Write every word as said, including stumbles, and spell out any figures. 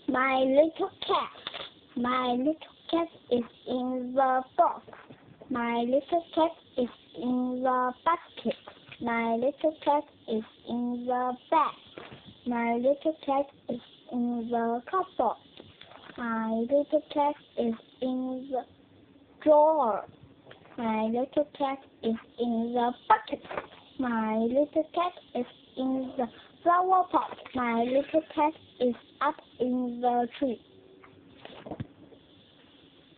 My little cat. My little cat is in the box. My little cat is in the basket. My little cat is in the bag. My little cat is in the cupboard. My little cat is in the drawer. My little cat is in the bucket. My little cat is in the flower pot. My little cat is up in the tree.